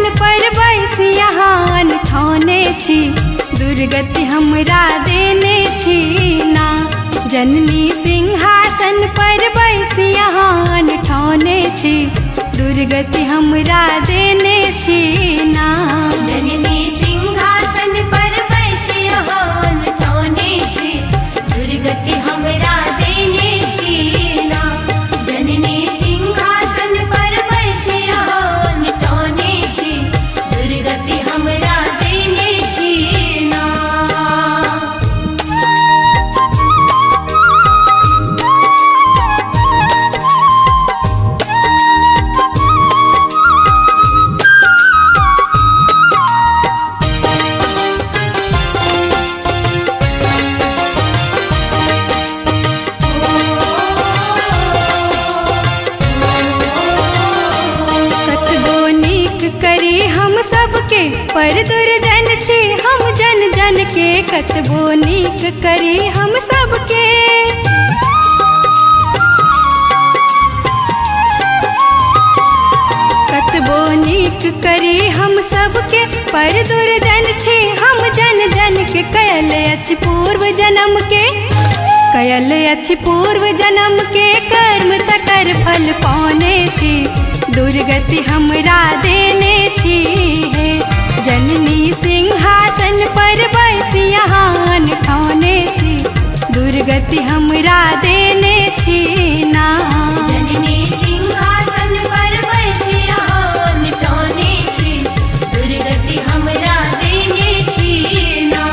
सिंहासन पर बैसी यहाँ ठाने छी, दुर्गति हमरा देने छी ना। जननी सिंहासन पर बैसी यहाँ ठाने छी, दुर्गति हमरा देने छी ना। जननी सिंहासन पर बैसी यहाँ ठाने छी, दुर्गति हमरा देने छी ना। जननी सिंहासन पर बैसी यहाँ ठाने छी, दुर्गति हमरा देने छी ना। पर दुर्जन छी हम जन जन के, कतबो नीक करी हम सबके। कतबो नीक करी हम सबके, पर दुर्जन छी हम जन जन के। कयल अछि पूर्व जन्म के, कयल अछि पूर्व जन्म के कर्म तकर फल पाने छी, दुर्गति हमरा देने छी है। जननी सिंहासन पर बैसी यहाँ ठाने छी, दुर्गति हमरा देने छी ना। जननी सिंहासन पर बैसी यहाँ ठाने छी, दुर्गति हमरा देने छी ना।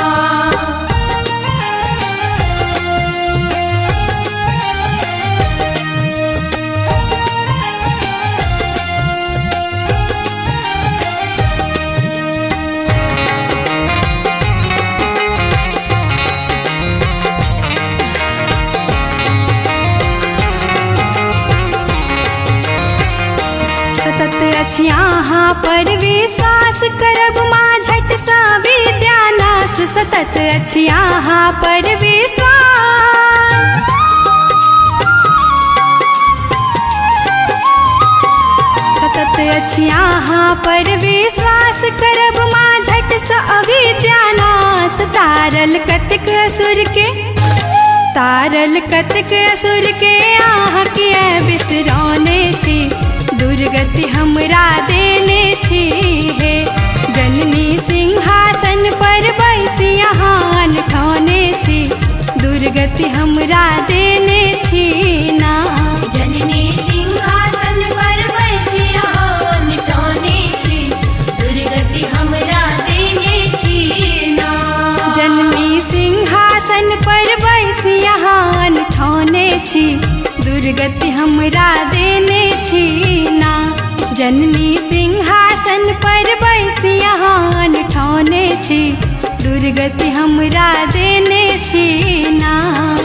यहाँ पर विश्वास करब माँ झट सा विद्यानाश, सतत अछि यहाँ पर विश्वास। सतत अछि यहाँ पर विश्वास करब माँ झट सा अविद्यानाश। तारल कतिक असुर के, तारल कतिक असुर के आह किया बिसराने छी, दुर्गति हमरा देने छी है। जननी सिंहासन पर बैसी यहाँ ठाने छी, दुर्गति हमरा देने छी ना। जननी सिंहासन पर बैसी यहाँ ठाने छी, दुर्गति हमरा देने छी ना। जननी सिंहासन पर बैसी यहाँ ठाने छी, दुर्गति हमरा देने छी ना। जननी सिंहासन पर बैसी यहाँ ठाने छी, दुर्गति हमरा देने छी ना।